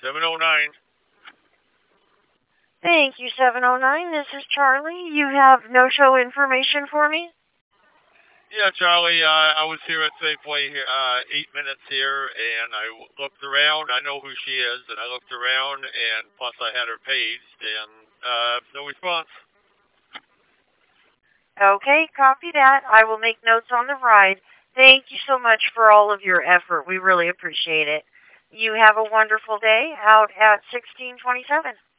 709. Thank you, 709. This is Charlie. You have no-show information for me? Yeah, Charlie, I was here at Safeway 8 minutes here, and I looked around. I know who she is, and I looked around, and plus I had her paged, and no response. Okay, copy that. I will make notes on the ride. Thank you so much for all of your effort. We really appreciate it. You have a wonderful day out at 1627.